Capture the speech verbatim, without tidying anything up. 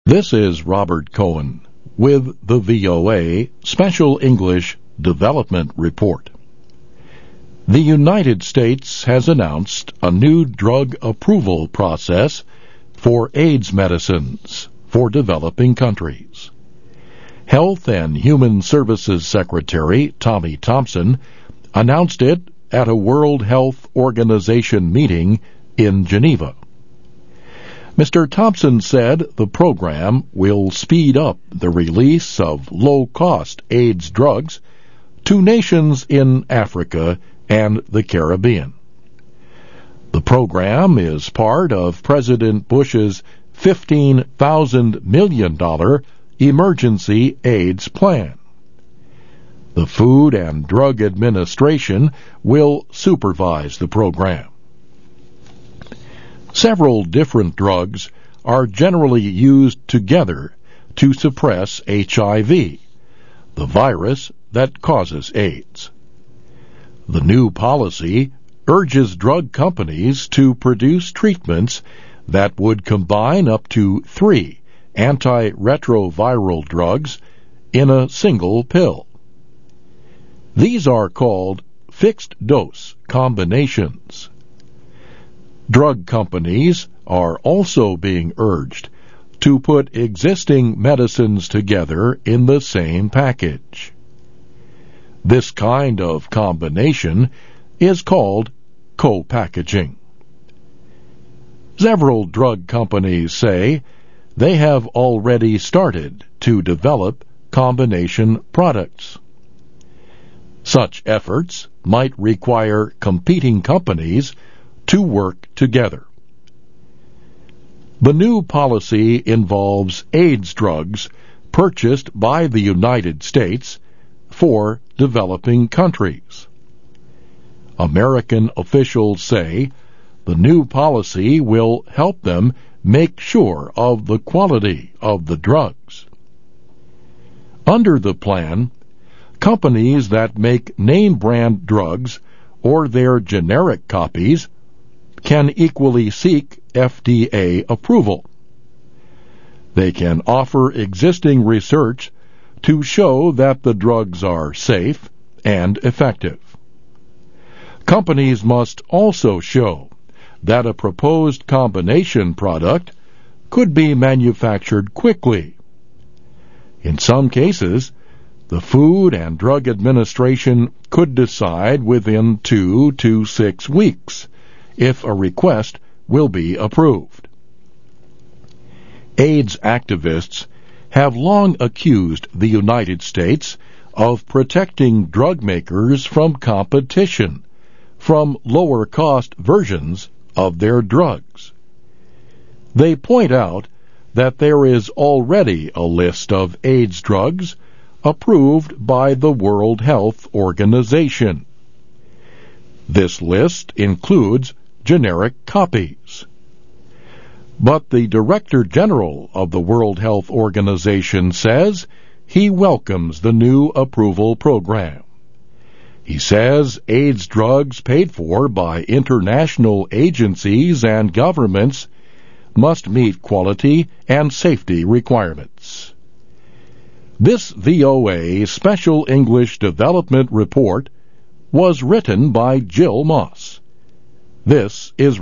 This is Robert Cohen with the V O A Special English Development Report. The United States has announced a new drug approval process for AIDS medicines for developing countries. Health and Human Services Secretary Tommy Thompson announced it at a World Health Organization meeting in Geneva. Mister Thompson said the program will speed up the release of low-cost AIDS drugs to nations in Africa and the Caribbean. The program is part of President Bush's fifteen thousand million dollars emergency AIDS plan. The Food and Drug Administration will supervise the program. Several different drugs are generally used together to suppress H I V, the virus that causes AIDS. The new policy urges drug companies to produce treatments that would combine up to three antiretroviral drugs in a single pill. These are called fixed-dose combinations. Drug companies are also being urged to put existing medicines together in the same package. This kind of combination is called co-packaging. Several drug companies say they have already started to develop combination products. Such efforts might require competing companies to work together. The new policy involves AIDS drugs purchased by the United States for developing countries. American officials say the new policy will help them make sure of the quality of the drugs. Under the plan, companies that make name-brand drugs or their generic copies can equally seek F D A approval. They can offer existing research to show that the drugs are safe and effective. Companies must also show that a proposed combination product could be manufactured quickly. In some cases, the Food and Drug Administration could decide within two to six weeks if a request will be approved. AIDS activists have long accused the United States of protecting drug makers from competition from lower-cost versions of their drugs. They point out that there is already a list of AIDS drugs approved by the World Health Organization. This list includes generic copies. But the Director General of the World Health Organization says he welcomes the new approval program. He says AIDS drugs paid for by international agencies and governments must meet quality and safety requirements. This V O A Special English Development Report was written by Jill Moss. This is